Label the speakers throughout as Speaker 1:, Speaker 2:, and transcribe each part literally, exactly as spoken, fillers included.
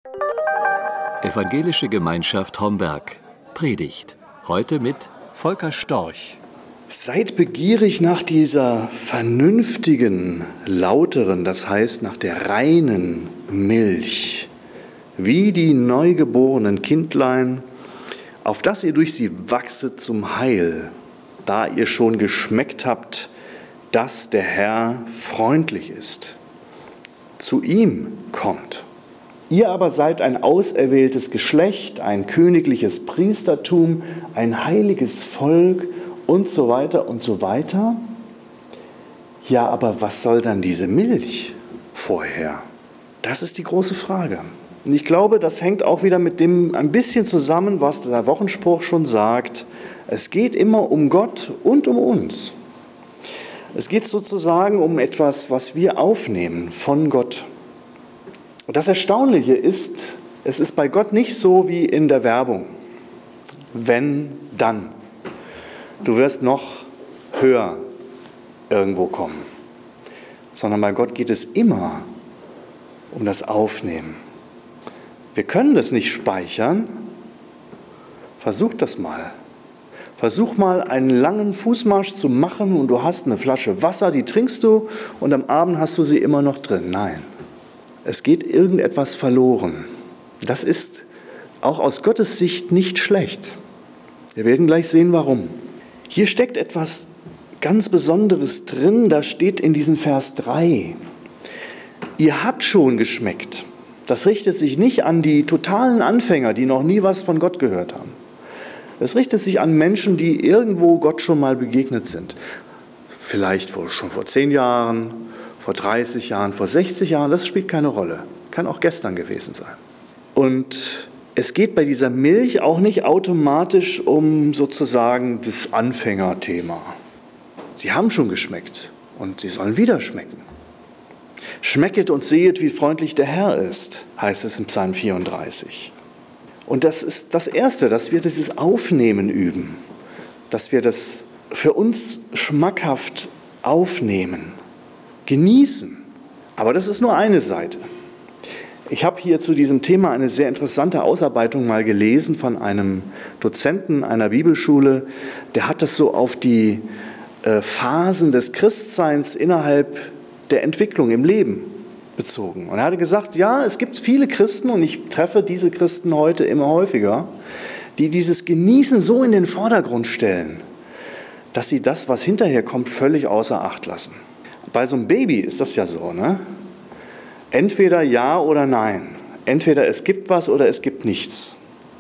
Speaker 1: Evangelische Gemeinschaft Homberg. Predigt. Heute mit Volker Storch.
Speaker 2: Seid begierig nach dieser vernünftigen, lauteren, das heißt nach der reinen Milch, wie die neugeborenen Kindlein, auf dass ihr durch sie wachset zum Heil, da ihr schon geschmeckt habt, dass der Herr freundlich ist. Zu ihm kommt. Ihr aber seid ein auserwähltes Geschlecht, ein königliches Priestertum, ein heiliges Volk und so weiter und so weiter. Ja, aber was soll dann diese Milch vorher? Das ist die große Frage. Und ich glaube, das hängt auch wieder mit dem ein bisschen zusammen, was der Wochenspruch schon sagt. Es geht immer um Gott und um uns. Es geht sozusagen um etwas, was wir aufnehmen von Gott. Und das Erstaunliche ist, es ist bei Gott nicht so wie in der Werbung. Wenn, dann. Du wirst noch höher irgendwo kommen. Sondern bei Gott geht es immer um das Aufnehmen. Wir können das nicht speichern. Versuch das mal. Versuch mal einen langen Fußmarsch zu machen und du hast eine Flasche Wasser, die trinkst du und am Abend hast du sie immer noch drin. Nein. Es geht irgendetwas verloren. Das ist auch aus Gottes Sicht nicht schlecht. Wir werden gleich sehen, warum. Hier steckt etwas ganz Besonderes drin, da steht in diesem Vers drei. Ihr habt schon geschmeckt. Das richtet sich nicht an die totalen Anfänger, die noch nie was von Gott gehört haben. Es richtet sich an Menschen, die irgendwo Gott schon mal begegnet sind. Vielleicht vor, schon vor zehn Jahren, vor dreißig Jahren, vor sechzig Jahren, das spielt keine Rolle. Kann auch gestern gewesen sein. Und es geht bei dieser Milch auch nicht automatisch um sozusagen das Anfängerthema. Sie haben schon geschmeckt und sie sollen wieder schmecken. Schmecket und sehet, wie freundlich der Herr ist, heißt es im Psalm vierunddreißig. Und das ist das Erste, dass wir dieses Aufnehmen üben, dass wir das für uns schmackhaft aufnehmen. Genießen. Aber das ist nur eine Seite. Ich habe hier zu diesem Thema eine sehr interessante Ausarbeitung mal gelesen von einem Dozenten einer Bibelschule. Der hat das so auf die äh, Phasen des Christseins innerhalb der Entwicklung im Leben bezogen. Und er hatte gesagt, ja, es gibt viele Christen, und ich treffe diese Christen heute immer häufiger, die dieses Genießen so in den Vordergrund stellen, dass sie das, was hinterher kommt, völlig außer Acht lassen. Bei so einem Baby ist das ja so, ne? Entweder ja oder nein. Entweder es gibt was oder es gibt nichts.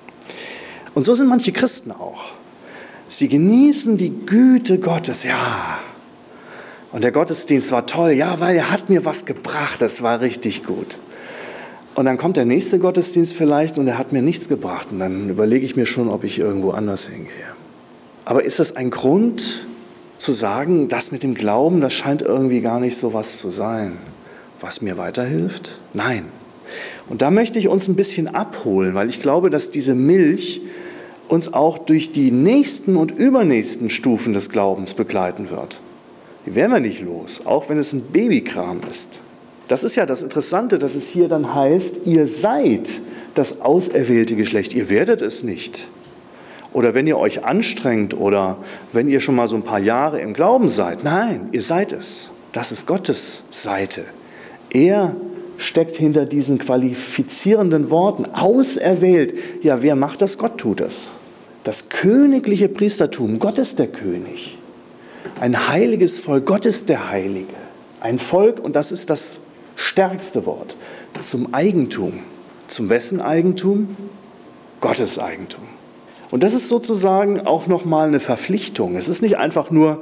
Speaker 2: Und so sind manche Christen auch. Sie genießen die Güte Gottes, ja. Und der Gottesdienst war toll, ja, weil er hat mir was gebracht, das war richtig gut. Und dann kommt der nächste Gottesdienst vielleicht und er hat mir nichts gebracht. Und dann überlege ich mir schon, ob ich irgendwo anders hingehe. Aber ist das ein Grund zu sagen, das mit dem Glauben, das scheint irgendwie gar nicht so was zu sein, was mir weiterhilft? Nein. Und da möchte ich uns ein bisschen abholen, weil ich glaube, dass diese Milch uns auch durch die nächsten und übernächsten Stufen des Glaubens begleiten wird. Die werden wir nicht los, auch wenn es ein Babykram ist. Das ist ja das Interessante, dass es hier dann heißt, ihr seid das auserwählte Geschlecht, ihr werdet es nicht. Oder wenn ihr euch anstrengt oder wenn ihr schon mal so ein paar Jahre im Glauben seid. Nein, ihr seid es. Das ist Gottes Seite. Er steckt hinter diesen qualifizierenden Worten. Auserwählt. Ja, wer macht das? Gott tut es. Das königliche Priestertum. Gott ist der König. Ein heiliges Volk. Gott ist der Heilige. Ein Volk, und das ist das stärkste Wort, zum Eigentum. Zum wessen Eigentum? Gottes Eigentum. Und das ist sozusagen auch nochmal eine Verpflichtung. Es ist nicht einfach nur,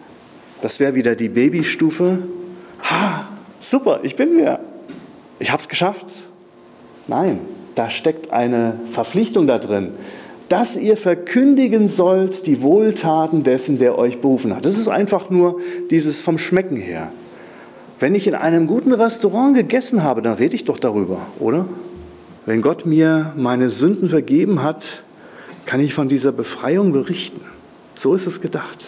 Speaker 2: das wäre wieder die Babystufe, ha, super, ich bin wer, ich habe es geschafft. Nein, da steckt eine Verpflichtung da drin, dass ihr verkündigen sollt die Wohltaten dessen, der euch berufen hat. Das ist einfach nur dieses vom Schmecken her. Wenn ich in einem guten Restaurant gegessen habe, dann rede ich doch darüber, oder? Wenn Gott mir meine Sünden vergeben hat, kann ich von dieser Befreiung berichten. So ist es gedacht.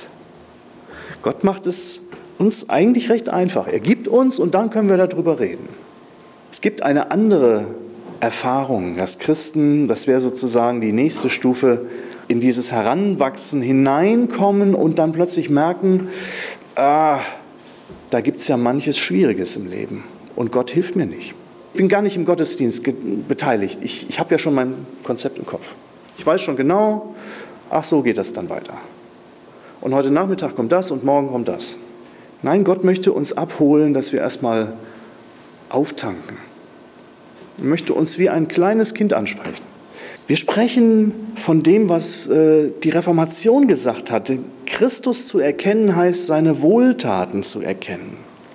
Speaker 2: Gott macht es uns eigentlich recht einfach. Er gibt uns und dann können wir darüber reden. Es gibt eine andere Erfahrung, dass Christen, das wäre sozusagen die nächste Stufe, in dieses Heranwachsen hineinkommen und dann plötzlich merken, ah, da gibt es ja manches Schwieriges im Leben und Gott hilft mir nicht. Ich bin gar nicht im Gottesdienst ge- beteiligt. Ich, ich habe ja schon mein Konzept im Kopf. Ich weiß schon genau, ach so geht das dann weiter. Und heute Nachmittag kommt das und morgen kommt das. Nein, Gott möchte uns abholen, dass wir erstmal auftanken. Er möchte uns wie ein kleines Kind ansprechen. Wir sprechen von dem, was äh, die Reformation gesagt hat. Christus zu erkennen heißt, seine Wohltaten zu erkennen.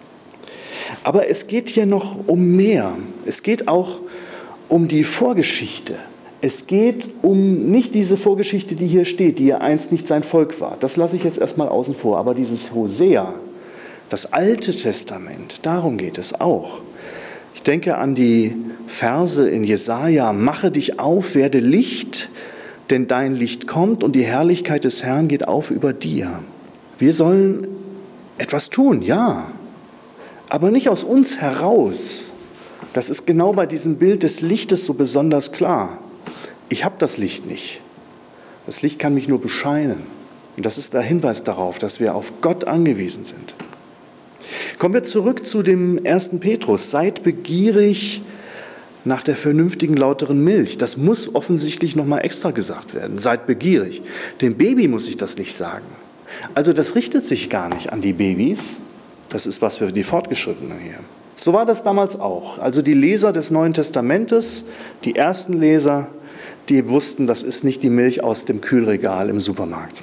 Speaker 2: Aber es geht hier noch um mehr. Es geht auch um die Vorgeschichte. Es geht um nicht diese Vorgeschichte, die hier steht, die ja einst nicht sein Volk war. Das lasse ich jetzt erstmal außen vor. Aber dieses Hosea, das Alte Testament, darum geht es auch. Ich denke an die Verse in Jesaja: Mache dich auf, werde Licht, denn dein Licht kommt und die Herrlichkeit des Herrn geht auf über dir. Wir sollen etwas tun, ja, aber nicht aus uns heraus. Das ist genau bei diesem Bild des Lichtes so besonders klar. Ich habe das Licht nicht. Das Licht kann mich nur bescheinen. Und das ist der Hinweis darauf, dass wir auf Gott angewiesen sind. Kommen wir zurück zu dem ersten Petrus. Seid begierig nach der vernünftigen, lauteren Milch. Das muss offensichtlich nochmal extra gesagt werden. Seid begierig. Dem Baby muss ich das nicht sagen. Also das richtet sich gar nicht an die Babys. Das ist was für die Fortgeschrittenen hier. So war das damals auch. Also die Leser des Neuen Testamentes, die ersten Leser, die wussten, das ist nicht die Milch aus dem Kühlregal im Supermarkt.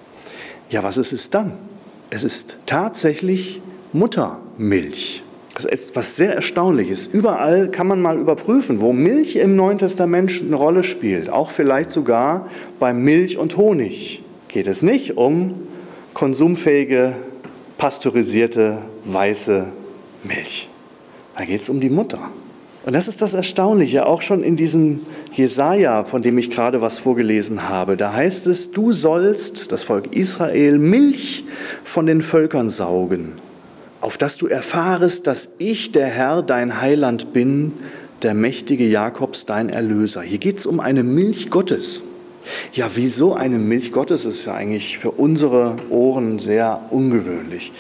Speaker 2: Ja, was ist es dann? Es ist tatsächlich Muttermilch. Das ist etwas sehr Erstaunliches. Überall kann man mal überprüfen, wo Milch im Neuen Testament eine Rolle spielt. Auch vielleicht sogar bei Milch und Honig. Geht es nicht um konsumfähige, pasteurisierte, weiße Milch. Da geht es um die Mutter. Und das ist das Erstaunliche, auch schon in diesem Jesaja, von dem ich gerade was vorgelesen habe. Da heißt es, du sollst, das Volk Israel, Milch von den Völkern saugen, auf dass du erfahrest, dass ich, der Herr, dein Heiland bin, der mächtige Jakobs, dein Erlöser. Hier geht es um eine Milch Gottes. Ja, wieso eine Milch Gottes ist ja eigentlich für unsere Ohren sehr ungewöhnlich.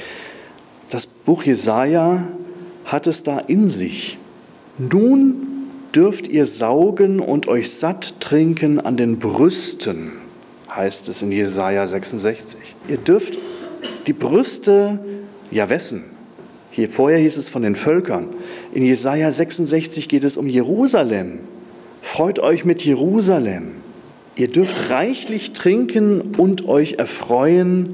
Speaker 2: Das Buch Jesaja hat es da in sich. Nun dürft ihr saugen und euch satt trinken an den Brüsten, heißt es in Jesaja sechsundsechzig. Ihr dürft die Brüste, ja wessen? Hier vorher hieß es von den Völkern. In Jesaja sechsundsechzig geht es um Jerusalem. Freut euch mit Jerusalem. Ihr dürft reichlich trinken und euch erfreuen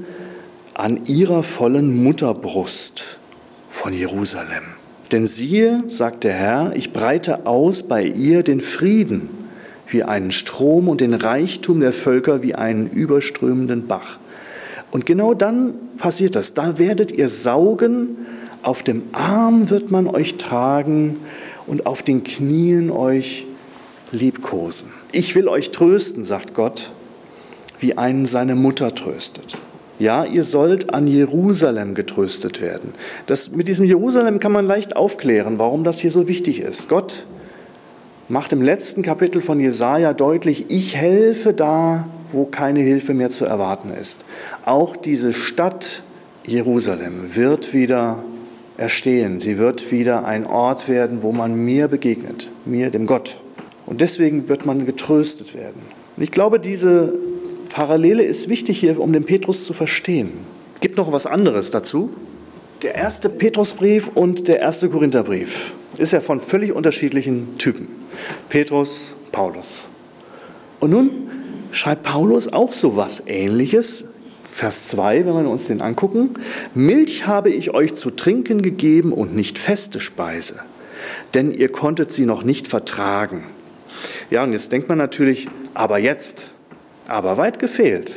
Speaker 2: an ihrer vollen Mutterbrust von Jerusalem. Denn siehe, sagt der Herr, ich breite aus bei ihr den Frieden wie einen Strom und den Reichtum der Völker wie einen überströmenden Bach. Und genau dann passiert das. Da werdet ihr saugen, auf dem Arm wird man euch tragen und auf den Knien euch liebkosen. Ich will euch trösten, sagt Gott, wie einen seine Mutter tröstet. Ja, ihr sollt an Jerusalem getröstet werden. Das, mit diesem Jerusalem kann man leicht aufklären, warum das hier so wichtig ist. Gott macht im letzten Kapitel von Jesaja deutlich, ich helfe da, wo keine Hilfe mehr zu erwarten ist. Auch diese Stadt Jerusalem wird wieder erstehen. Sie wird wieder ein Ort werden, wo man mir begegnet, mir, dem Gott. Und deswegen wird man getröstet werden. Und ich glaube, diese Parallele ist wichtig hier, um den Petrus zu verstehen. Es gibt noch was anderes dazu. Der erste Petrusbrief und der erste Korintherbrief ist ja von völlig unterschiedlichen Typen. Petrus, Paulus. Und nun schreibt Paulus auch so was Ähnliches. Vers zwei, wenn wir uns den angucken. Milch habe ich euch zu trinken gegeben und nicht feste Speise, denn ihr konntet sie noch nicht vertragen. Ja, und jetzt denkt man natürlich, aber jetzt, aber weit gefehlt.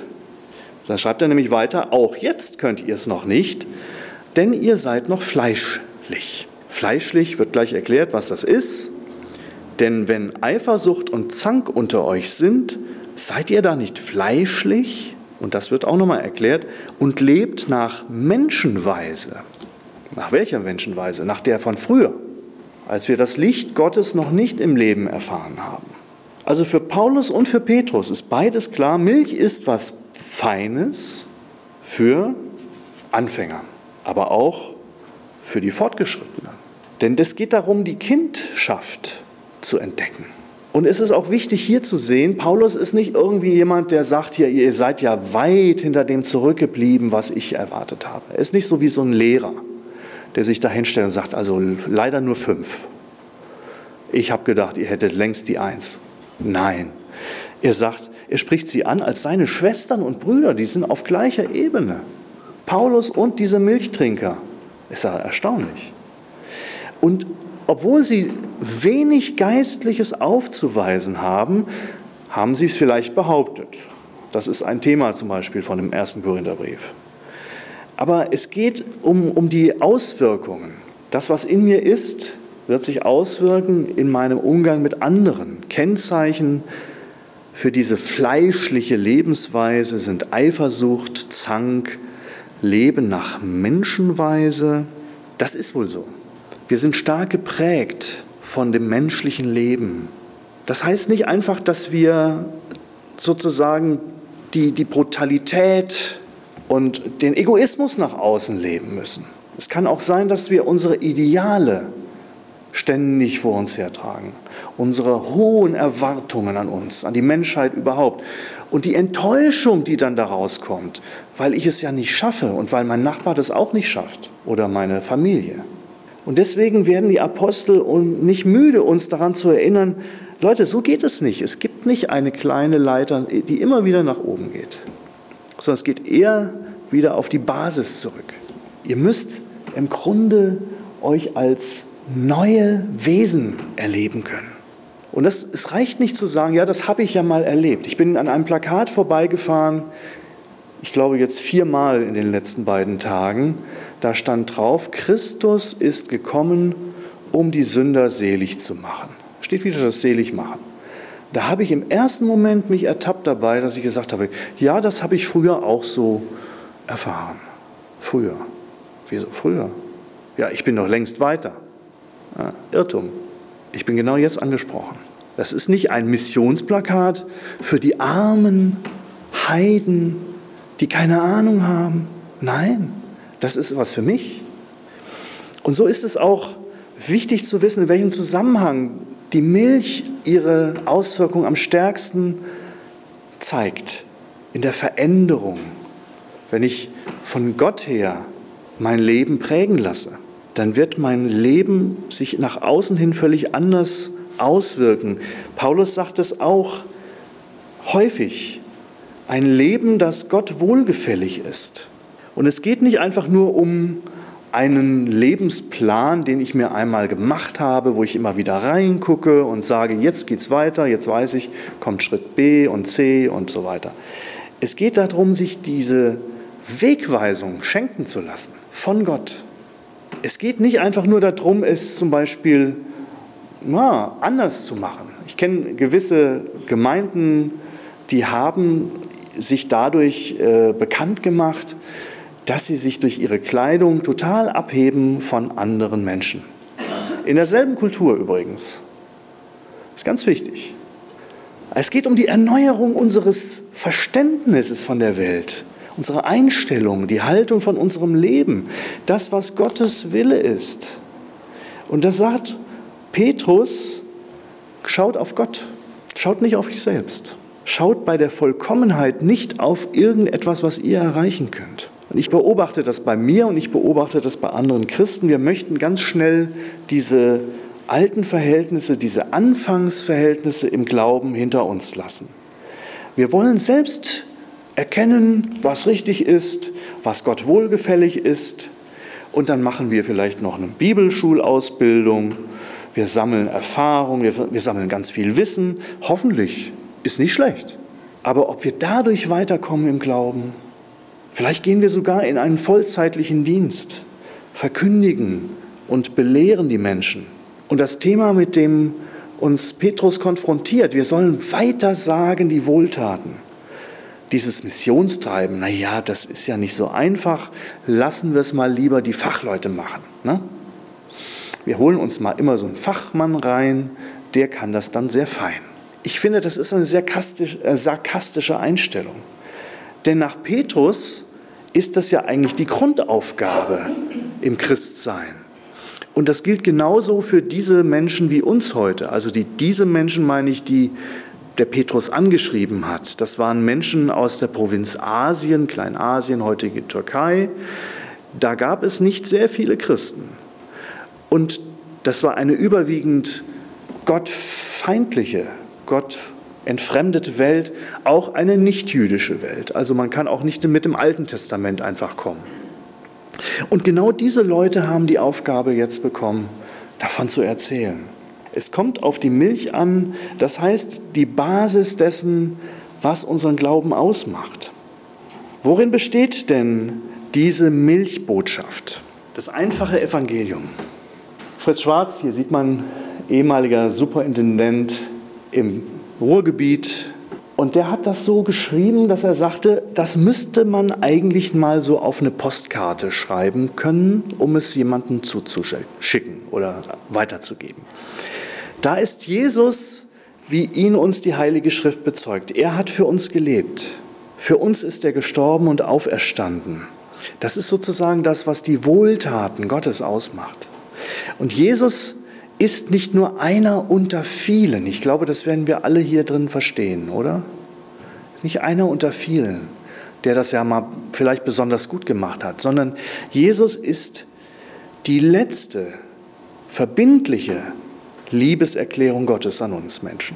Speaker 2: Da schreibt er nämlich weiter, auch jetzt könnt ihr es noch nicht, denn ihr seid noch fleischlich. Fleischlich wird gleich erklärt, was das ist. Denn wenn Eifersucht und Zank unter euch sind, seid ihr da nicht fleischlich? Und das wird auch nochmal erklärt. Und lebt nach Menschenweise. Nach welcher Menschenweise? Nach der von früher. als wir das Licht Gottes noch nicht im Leben erfahren haben. Also für Paulus und für Petrus ist beides klar, Milch ist was Feines für Anfänger, aber auch für die Fortgeschrittenen. Denn es geht darum, die Kindschaft zu entdecken. Und es ist auch wichtig hier zu sehen, Paulus ist nicht irgendwie jemand, der sagt, hier, ihr seid ja weit hinter dem zurückgeblieben, was ich erwartet habe. Er ist nicht so wie so ein Lehrer, der sich da hinstellt und sagt, also leider nur fünf. Ich habe gedacht, ihr hättet längst die Eins. Nein, er sagt, er spricht sie an als seine Schwestern und Brüder, die sind auf gleicher Ebene. Paulus und diese Milchtrinker, ist ja erstaunlich. Und obwohl sie wenig Geistliches aufzuweisen haben, haben sie es vielleicht behauptet. Das ist ein Thema zum Beispiel von dem ersten Korintherbrief. Aber es geht um, um die Auswirkungen. Das, was in mir ist, wird sich auswirken in meinem Umgang mit anderen. Kennzeichen für diese fleischliche Lebensweise sind Eifersucht, Zank, Leben nach Menschenweise. Das ist wohl so. Wir sind stark geprägt von dem menschlichen Leben. Das heißt nicht einfach, dass wir sozusagen die, die Brutalität und den Egoismus nach außen leben müssen. Es kann auch sein, dass wir unsere Ideale ständig vor uns hertragen, unsere hohen Erwartungen an uns, an die Menschheit überhaupt und die Enttäuschung, die dann daraus kommt, weil ich es ja nicht schaffe und weil mein Nachbar das auch nicht schafft oder meine Familie. Und deswegen werden die Apostel nicht müde, uns daran zu erinnern, Leute, so geht es nicht. Es gibt nicht eine kleine Leiter, die immer wieder nach oben geht, sondern es geht eher wieder auf die Basis zurück. Ihr müsst im Grunde euch als neue Wesen erleben können. Und das, es reicht nicht zu sagen, ja, das habe ich ja mal erlebt. Ich bin an einem Plakat vorbeigefahren, ich glaube jetzt viermal in den letzten beiden Tagen. Da stand drauf, Christus ist gekommen, um die Sünder selig zu machen. Steht wieder das Seligmachen. Da habe ich im ersten Moment mich ertappt dabei, dass ich gesagt habe, ja, das habe ich früher auch so erfahren. Früher. Wieso früher? Ja, ich bin noch längst weiter. Ja, Irrtum. Ich bin genau jetzt angesprochen. Das ist nicht ein Missionsplakat für die armen Heiden, die keine Ahnung haben. Nein, das ist was für mich. Und so ist es auch wichtig zu wissen, in welchem Zusammenhang die Milch ihre Auswirkung am stärksten zeigt. In der Veränderung. Wenn ich von Gott her mein Leben prägen lasse, dann wird mein Leben sich nach außen hin völlig anders auswirken. Paulus sagt es auch häufig. Ein Leben, das Gott wohlgefällig ist. Und es geht nicht einfach nur um einen Lebensplan, den ich mir einmal gemacht habe, wo ich immer wieder reingucke und sage, jetzt geht's weiter, jetzt weiß ich, kommt Schritt B und C und so weiter. Es geht darum, sich diese Wegweisung schenken zu lassen von Gott. Es geht nicht einfach nur darum, es zum Beispiel na, anders zu machen. Ich kenne gewisse Gemeinden, die haben sich dadurch äh, bekannt gemacht, dass sie sich durch ihre Kleidung total abheben von anderen Menschen. In derselben Kultur übrigens. Das ist ganz wichtig. Es geht um die Erneuerung unseres Verständnisses von der Welt, unsere Einstellung, die Haltung von unserem Leben, das, was Gottes Wille ist. Und das sagt Petrus, schaut auf Gott, schaut nicht auf euch selbst. Schaut bei der Vollkommenheit nicht auf irgendetwas, was ihr erreichen könnt. Und ich beobachte das bei mir und ich beobachte das bei anderen Christen. Wir möchten ganz schnell diese alten Verhältnisse, diese Anfangsverhältnisse im Glauben hinter uns lassen. Wir wollen selbst erkennen, was richtig ist, was Gott wohlgefällig ist. Und dann machen wir vielleicht noch eine Bibelschulausbildung. Wir sammeln Erfahrung, wir, wir sammeln ganz viel Wissen. Hoffentlich. Ist nicht schlecht. Aber ob wir dadurch weiterkommen im Glauben, vielleicht gehen wir sogar in einen vollzeitlichen Dienst, verkündigen und belehren die Menschen. Und das Thema, mit dem uns Petrus konfrontiert, wir sollen weiter sagen die Wohltaten. Dieses Missionstreiben, naja, das ist ja nicht so einfach, lassen wir es mal lieber die Fachleute machen. Ne? Wir holen uns mal immer so einen Fachmann rein, der kann das dann sehr fein. Ich finde, das ist eine sehr sarkastische Einstellung. Denn nach Petrus ist das ja eigentlich die Grundaufgabe im Christsein. Und das gilt genauso für diese Menschen wie uns heute. Also die, diese Menschen meine ich, die der Petrus angeschrieben hat. Das waren Menschen aus der Provinz Asien, Kleinasien, heutige Türkei. Da gab es nicht sehr viele Christen. Und das war eine überwiegend gottfeindliche, gottentfremdete Welt, auch eine nichtjüdische Welt. Also man kann auch nicht mit dem Alten Testament einfach kommen. Und genau diese Leute haben die Aufgabe jetzt bekommen, davon zu erzählen. Es kommt auf die Milch an, das heißt die Basis dessen, was unseren Glauben ausmacht. Worin besteht denn diese Milchbotschaft? Das einfache Evangelium. Fritz Schwarz, hier sieht man, ehemaliger Superintendent im Ruhrgebiet. Und der hat das so geschrieben, dass er sagte, das müsste man eigentlich mal so auf eine Postkarte schreiben können, um es jemandem zuzuschicken oder weiterzugeben. Da ist Jesus, wie ihn uns die Heilige Schrift bezeugt. Er hat für uns gelebt. Für uns ist er gestorben und auferstanden. Das ist sozusagen das, was die Wohltaten Gottes ausmacht. Und Jesus ist nicht nur einer unter vielen. Ich glaube, das werden wir alle hier drin verstehen, oder? Nicht einer unter vielen, der das ja mal vielleicht besonders gut gemacht hat, sondern Jesus ist die letzte verbindliche Liebeserklärung Gottes an uns Menschen.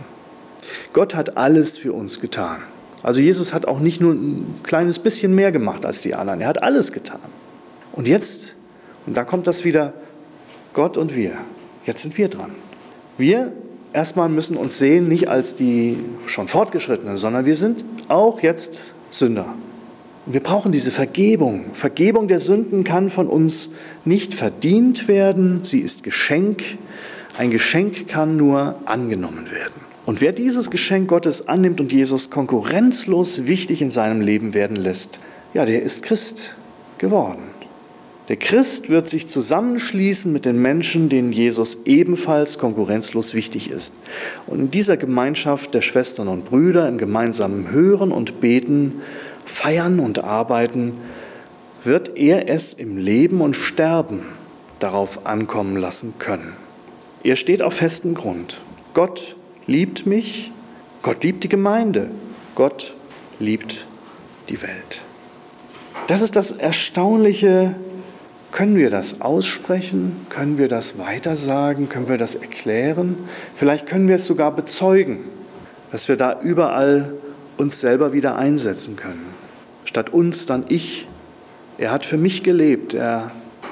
Speaker 2: Gott hat alles für uns getan. Also Jesus hat auch nicht nur ein kleines bisschen mehr gemacht als die anderen, er hat alles getan. Und jetzt, und da kommt das wieder, Gott und wir. Jetzt sind wir dran. Wir erstmal müssen uns sehen, nicht als die schon Fortgeschrittenen, sondern wir sind auch jetzt Sünder. Wir brauchen diese Vergebung. Vergebung der Sünden kann von uns nicht verdient werden. Sie ist Geschenk. Ein Geschenk kann nur angenommen werden. Und wer dieses Geschenk Gottes annimmt und Jesus konkurrenzlos wichtig in seinem Leben werden lässt, ja, der ist Christ geworden. Der Christ wird sich zusammenschließen mit den Menschen, denen Jesus ebenfalls konkurrenzlos wichtig ist. Und in dieser Gemeinschaft der Schwestern und Brüder, im gemeinsamen Hören und Beten, Feiern und Arbeiten, wird er es im Leben und Sterben darauf ankommen lassen können. Er steht auf festem Grund. Gott liebt mich, Gott liebt die Gemeinde, Gott liebt die Welt. Das ist das Erstaunliche. Können wir das aussprechen? Können wir das weitersagen? Können wir das erklären? Vielleicht können wir es sogar bezeugen, dass wir da überall uns selber wieder einsetzen können. Statt uns dann ich. Er hat für mich gelebt. Er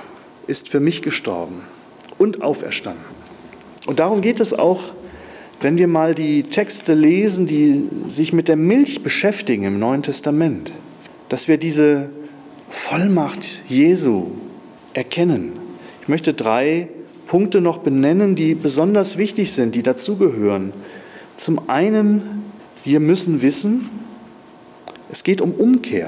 Speaker 2: ist für mich gestorben und auferstanden. Und darum geht es auch, wenn wir mal die Texte lesen, die sich mit der Milch beschäftigen im Neuen Testament, dass wir diese Vollmacht Jesu erkennen. Ich möchte drei Punkte noch benennen, die besonders wichtig sind, die dazugehören. Zum einen, wir müssen wissen, es geht um Umkehr.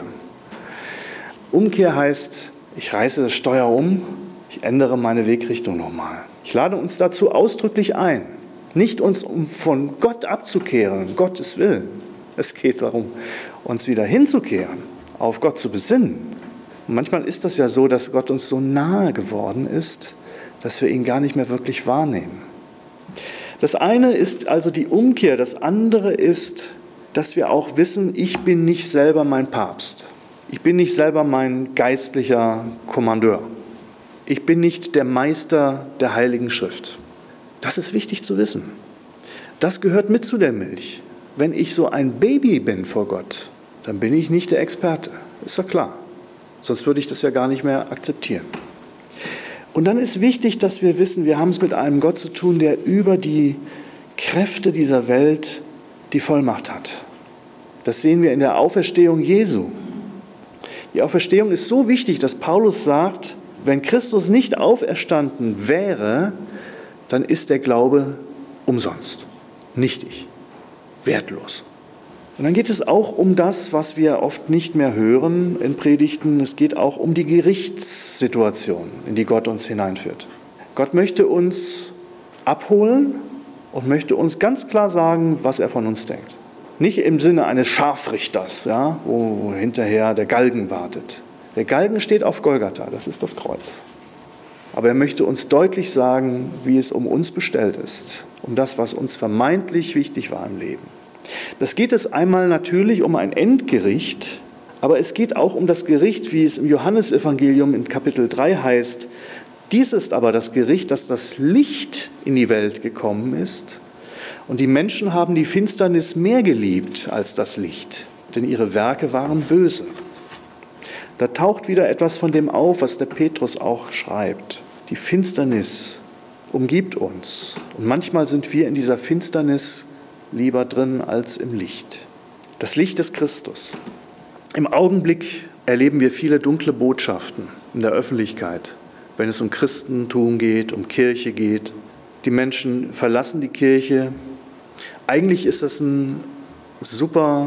Speaker 2: Umkehr heißt, ich reiße das Steuer um, ich ändere meine Wegrichtung nochmal. Ich lade uns dazu ausdrücklich ein, nicht uns um von Gott abzukehren, um Gottes Willen. Es geht darum, uns wieder hinzukehren, auf Gott zu besinnen. Und manchmal ist das ja so, dass Gott uns so nahe geworden ist, dass wir ihn gar nicht mehr wirklich wahrnehmen. Das eine ist also die Umkehr. Das andere ist, dass wir auch wissen, ich bin nicht selber mein Papst. Ich bin nicht selber mein geistlicher Kommandeur. Ich bin nicht der Meister der Heiligen Schrift. Das ist wichtig zu wissen. Das gehört mit zu der Milch. Wenn ich so ein Baby bin vor Gott, dann bin ich nicht der Experte. Ist doch klar. Sonst würde ich das ja gar nicht mehr akzeptieren. Und dann ist wichtig, dass wir wissen, wir haben es mit einem Gott zu tun, der über die Kräfte dieser Welt die Vollmacht hat. Das sehen wir in der Auferstehung Jesu. Die Auferstehung ist so wichtig, dass Paulus sagt, wenn Christus nicht auferstanden wäre, dann ist der Glaube umsonst, nichtig, wertlos. Und dann geht es auch um das, was wir oft nicht mehr hören in Predigten. Es geht auch um die Gerichtssituation, in die Gott uns hineinführt. Gott möchte uns abholen und möchte uns ganz klar sagen, was er von uns denkt. Nicht im Sinne eines Scharfrichters, ja, wo hinterher der Galgen wartet. Der Galgen steht auf Golgatha, das ist das Kreuz. Aber er möchte uns deutlich sagen, wie es um uns bestellt ist, um das, was uns vermeintlich wichtig war im Leben. Das geht es einmal natürlich um ein Endgericht, aber es geht auch um das Gericht, wie es im Johannesevangelium in Kapitel drei heißt. Dies ist aber das Gericht, dass das Licht in die Welt gekommen ist und die Menschen haben die Finsternis mehr geliebt als das Licht, denn ihre Werke waren böse. Da taucht wieder etwas von dem auf, was der Petrus auch schreibt. Die Finsternis umgibt uns und manchmal sind wir in dieser Finsternis lieber drin als im Licht. Das Licht ist Christus. Im Augenblick erleben wir viele dunkle Botschaften in der Öffentlichkeit, wenn es um Christentum geht, um Kirche geht. Die Menschen verlassen die Kirche. Eigentlich ist es ein super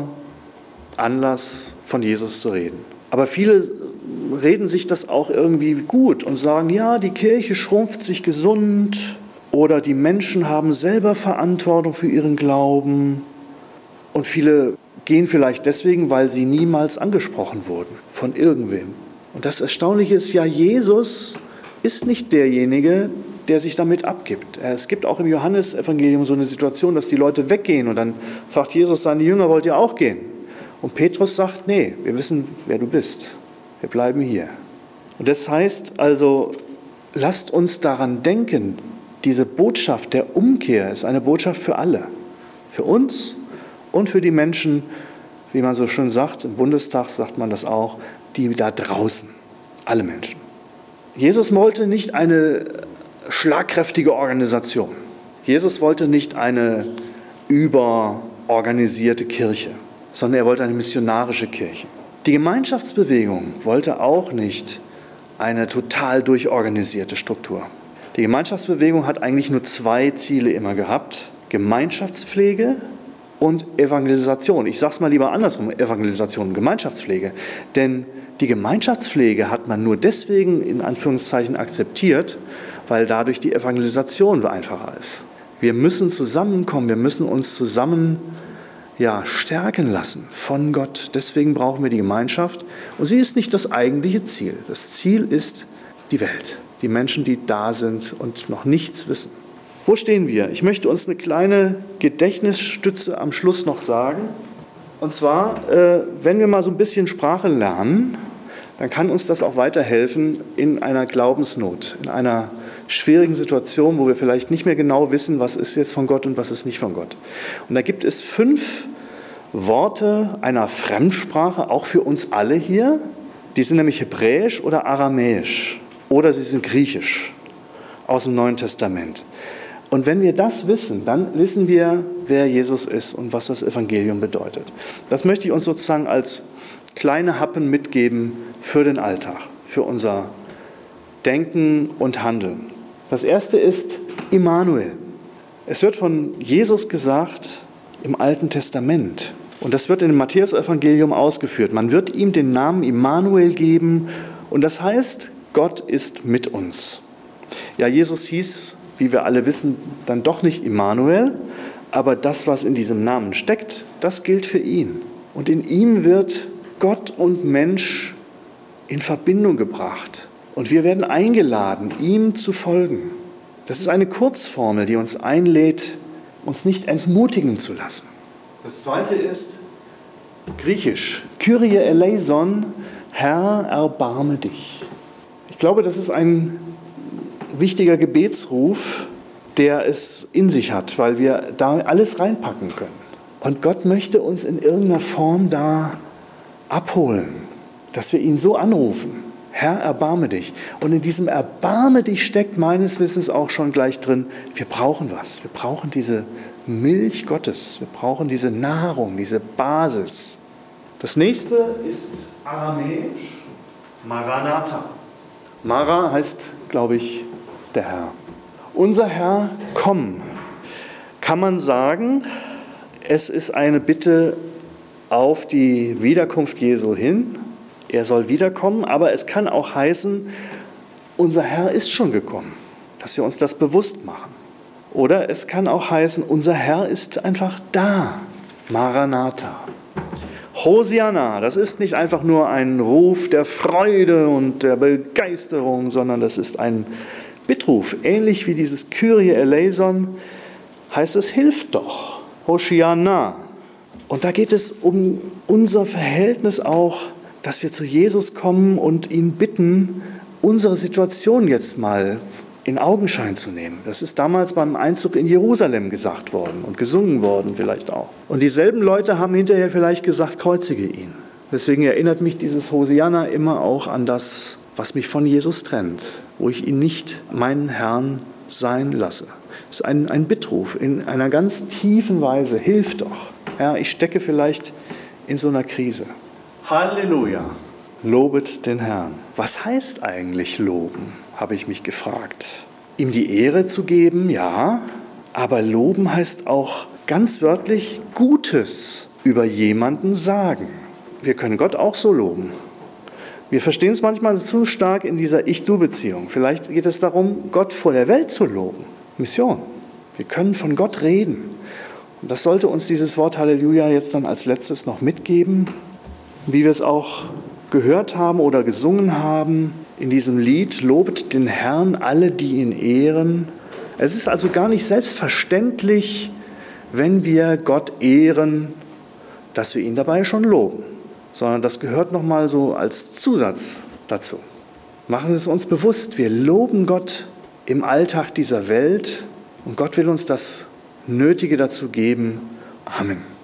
Speaker 2: Anlass, von Jesus zu reden. Aber viele reden sich das auch irgendwie gut und sagen, ja, die Kirche schrumpft sich gesund oder die Menschen haben selber Verantwortung für ihren Glauben. Und viele gehen vielleicht deswegen, weil sie niemals angesprochen wurden von irgendwem. Und das Erstaunliche ist ja, Jesus ist nicht derjenige, der sich damit abgibt. Es gibt auch im Johannesevangelium so eine Situation, dass die Leute weggehen und dann fragt Jesus seine Jünger, wollt ihr auch gehen? Und Petrus sagt, nee, wir wissen, wer du bist. Wir bleiben hier. Und das heißt also, lasst uns daran denken, diese Botschaft der Umkehr ist eine Botschaft für alle. Für uns und für die Menschen, wie man so schön sagt, im Bundestag sagt man das auch, die da draußen, alle Menschen. Jesus wollte nicht eine schlagkräftige Organisation. Jesus wollte nicht eine überorganisierte Kirche, sondern er wollte eine missionarische Kirche. Die Gemeinschaftsbewegung wollte auch nicht eine total durchorganisierte Struktur. Die Gemeinschaftsbewegung hat eigentlich nur zwei Ziele immer gehabt: Gemeinschaftspflege und Evangelisation. Ich sage es mal lieber andersrum, Evangelisation und Gemeinschaftspflege. Denn die Gemeinschaftspflege hat man nur deswegen in Anführungszeichen akzeptiert, weil dadurch die Evangelisation einfacher ist. Wir müssen zusammenkommen, wir müssen uns zusammen ja, stärken lassen von Gott. Deswegen brauchen wir die Gemeinschaft. Und sie ist nicht das eigentliche Ziel. Das Ziel ist die Welt, die Menschen, die da sind und noch nichts wissen. Wo stehen wir? Ich möchte uns eine kleine Gedächtnisstütze am Schluss noch sagen. Und zwar, äh, wenn wir mal so ein bisschen Sprache lernen, dann kann uns das auch weiterhelfen in einer Glaubensnot, in einer schwierigen Situation, wo wir vielleicht nicht mehr genau wissen, was ist jetzt von Gott und was ist nicht von Gott. Und da gibt es fünf Worte einer Fremdsprache, auch für uns alle hier. Die sind nämlich Hebräisch oder Aramäisch oder sie sind Griechisch aus dem Neuen Testament. Und wenn wir das wissen, dann wissen wir, wer Jesus ist und was das Evangelium bedeutet. Das möchte ich uns sozusagen als kleine Happen mitgeben für den Alltag, für unser Denken und Handeln. Das erste ist Immanuel. Es wird von Jesus gesagt im Alten Testament. Und das wird in dem Matthäus-Evangelium ausgeführt. Man wird ihm den Namen Immanuel geben. Und das heißt, Gott ist mit uns. Ja, Jesus hieß, wie wir alle wissen, dann doch nicht Immanuel. Aber das, was in diesem Namen steckt, das gilt für ihn. Und in ihm wird Gott und Mensch in Verbindung gebracht. Und wir werden eingeladen, ihm zu folgen. Das ist eine Kurzformel, die uns einlädt, uns nicht entmutigen zu lassen. Das zweite ist Griechisch. Kyrie eleison, Herr, erbarme dich. Ich glaube, das ist ein wichtiger Gebetsruf, der es in sich hat, weil wir da alles reinpacken können. Und Gott möchte uns in irgendeiner Form da abholen, dass wir ihn so anrufen. Herr, erbarme dich. Und in diesem Erbarme dich steckt meines Wissens auch schon gleich drin, wir brauchen was. Wir brauchen diese Milch Gottes. Wir brauchen diese Nahrung, diese Basis. Das nächste ist Aramäisch, Maranatha. Mara heißt, glaube ich, der Herr. Unser Herr, komm. Kann man sagen, es ist eine Bitte auf die Wiederkunft Jesu hin. Er soll wiederkommen, aber es kann auch heißen, unser Herr ist schon gekommen. dass wir uns das bewusst machen. Oder es kann auch heißen, unser Herr ist einfach da. Maranatha. Hosianna, das ist nicht einfach nur ein Ruf der Freude und der Begeisterung, sondern das ist ein Bittruf. Ähnlich wie dieses Kyrie eleison heißt es, hilf doch. Hosianna. Und da geht es um unser Verhältnis auch, dass wir zu Jesus kommen und ihn bitten, unsere Situation jetzt mal in Augenschein zu nehmen. Das ist damals beim Einzug in Jerusalem gesagt worden und gesungen worden vielleicht auch. Und dieselben Leute haben hinterher vielleicht gesagt, kreuzige ihn. Deswegen erinnert mich dieses Hosianna immer auch an das, was mich von Jesus trennt, wo ich ihn nicht meinen Herrn sein lasse. Das ist ein, ein Bittruf in einer ganz tiefen Weise. Hilf doch. Ja, ich stecke vielleicht in so einer Krise. Halleluja. Lobet den Herrn. Was heißt eigentlich loben, habe ich mich gefragt. Ihm die Ehre zu geben, ja, aber loben heißt auch ganz wörtlich Gutes über jemanden sagen. Wir können Gott auch so loben. Wir verstehen es manchmal zu stark in dieser Ich-Du-Beziehung. Vielleicht geht es darum, Gott vor der Welt zu loben. Mission. Wir können von Gott reden. Und das sollte uns dieses Wort Halleluja jetzt dann als letztes noch mitgeben, wie wir es auch gehört haben oder gesungen haben in diesem Lied, lobet den Herrn alle, die ihn ehren. Es ist also gar nicht selbstverständlich, wenn wir Gott ehren, dass wir ihn dabei schon loben, sondern das gehört nochmal so als Zusatz dazu. Machen wir es uns bewusst, wir loben Gott im Alltag dieser Welt und Gott will uns das Nötige dazu geben. Amen.